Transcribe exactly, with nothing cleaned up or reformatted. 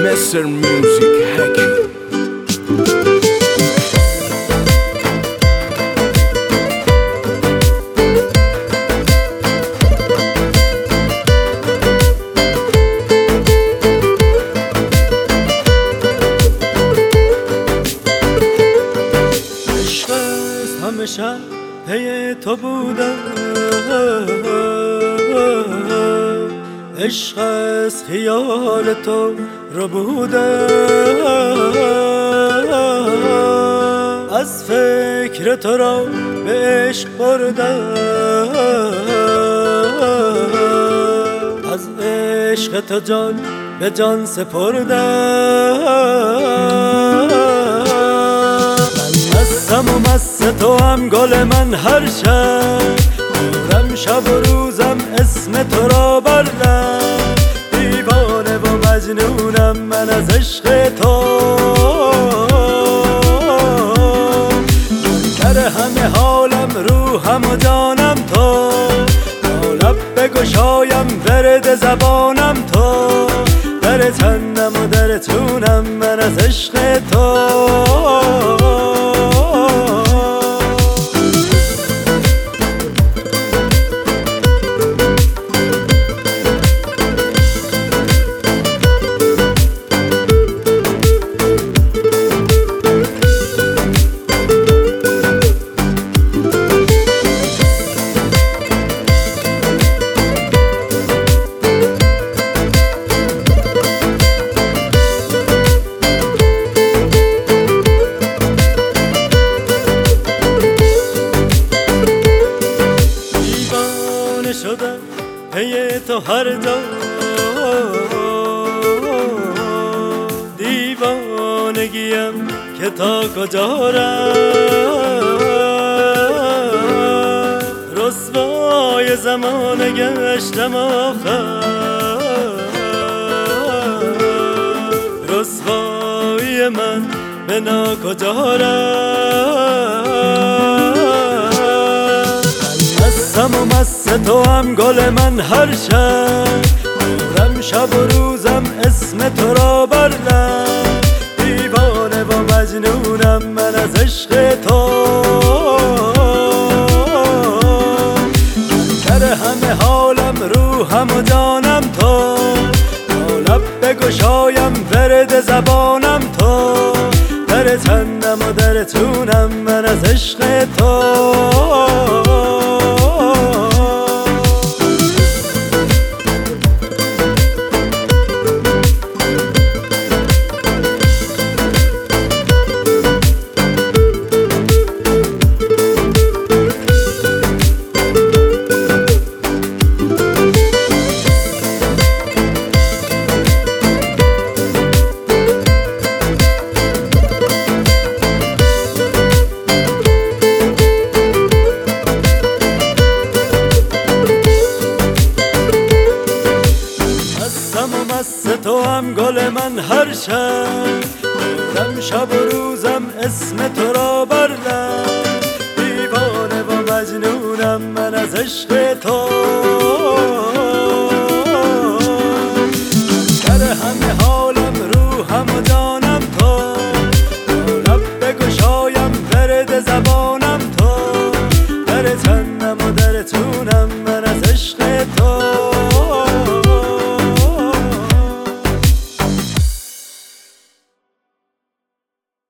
Messer Music Hacky. همیشه پی تو بودم، عشق از خیال تو رو بودم، از فکر تو را به عشق بردم، از عشق تو جان به جان سپردم. مستم و مست تو هم گل من هر شب، دورم شب و روزم اسم تو را بردم، دیوانه و مجنونم من از عشق تو، منکر همه حالم روحم و جانم تو، تا لب بگشایم ورد زبانم تو، در تنم و در جونم من از عشق تو. شدم پی تو هر جا، دیوانگیم که تا کجا رفت، رسوای زمانه گشتم آخر، رسوایی من به ناکجا رفت. مستم و مست تو هم گل من هر شب، دورم شب و روزم اسم تو را بردم، دیوانه و مجنونم من از عشق تو، منکر همه حالم روحم و جانم تو، تا لب بگشایم ورد زبانم تو، در تنم و در جونم من از عشق تو. مست تو هم گل من هر شب، دورم شب و روزم اسم تو را بردم، دیوانه و مجنونم من از عشق تو.